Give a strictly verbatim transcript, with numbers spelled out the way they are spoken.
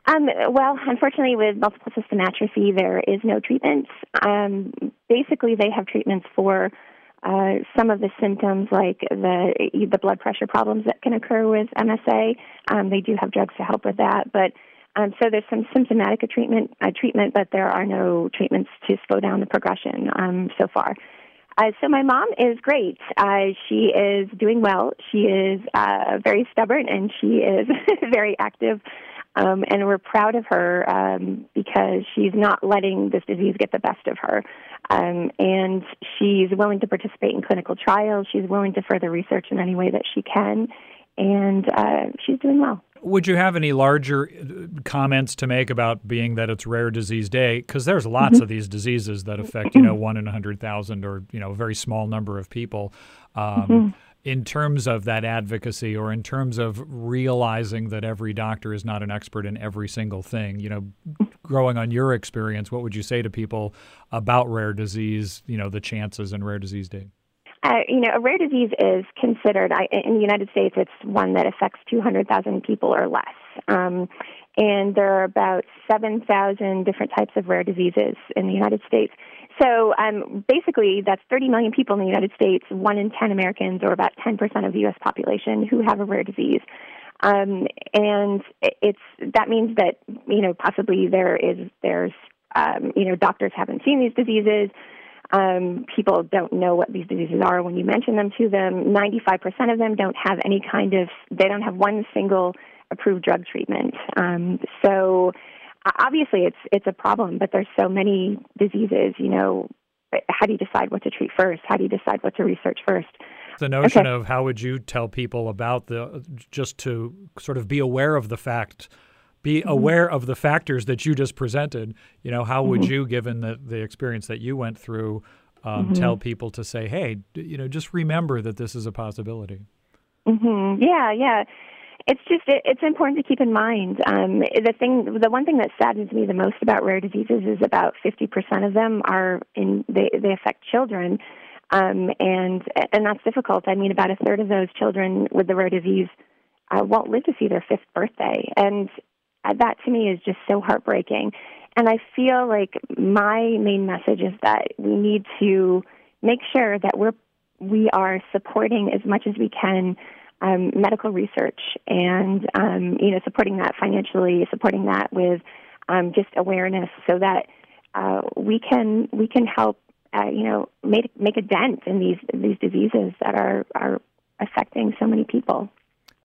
Um, well, unfortunately, with multiple system atrophy, there is no treatment. Um, basically, they have treatments for uh, some of the symptoms, like the the blood pressure problems that can occur with M S A. Um, they do have drugs to help with that, but um, so there's some symptomatic treatment, uh, treatment, but there are no treatments to slow down the progression um, so far. Uh, so my mom is great. Uh, she is doing well. She is uh, very stubborn, and she is very active. Um, and we're proud of her um, because she's not letting this disease get the best of her. Um, and she's willing to participate in clinical trials. She's willing to further research in any way that she can. And uh, she's doing well. Would you have any larger comments to make about being that it's Rare Disease Day? Because there's lots Mm-hmm. of these diseases that affect, you know, one in a hundred thousand or, you know, a very small number of people. Um, Mm-hmm. In terms of that advocacy, or in terms of realizing that every doctor is not an expert in every single thing, you know, growing on your experience, what would you say to people about rare disease, you know, the chances in Rare Disease Day? Uh, you know, a rare disease is considered, I, in the United States, it's one that affects two hundred thousand people or less. Um, and there are about seven thousand different types of rare diseases in the United States. So um, basically, that's thirty million people in the United States, one in ten Americans, or about ten percent of the U S population, who have a rare disease. Um, and it's that means that, you know, possibly there is, there's, um, you know, doctors haven't seen these diseases. Um, people don't know what these diseases are when you mention them to them. ninety-five percent of them don't have any kind of, they don't have one single approved drug treatment. Um, so obviously it's it's a problem, but there's so many diseases, you know, how do you decide what to treat first? How do you decide what to research first? The notion Okay. of how would you tell people about the, just to sort of be aware of the fact, be Mm-hmm. aware of the factors that you just presented, you know, how would Mm-hmm. you, given the, the experience that you went through, um, Mm-hmm. tell people to say, hey, d- you know, just remember that this is a possibility? Mm-hmm. Yeah, yeah. It's just, it, it's important to keep in mind. Um, the thing, the one thing that saddens me the most about rare diseases is about fifty percent of them are in, they, they affect children. Um, and, and that's difficult. I mean, about a third of those children with the rare disease uh, won't live to see their fifth birthday. And that to me is just so heartbreaking. And I feel like my main message is that we need to make sure that we're, we are supporting as much as we can Um, medical research and, um, you know, supporting that financially, supporting that with um, just awareness so that uh, we can we can help, uh, you know, make make a dent in these these diseases that are, are affecting so many people.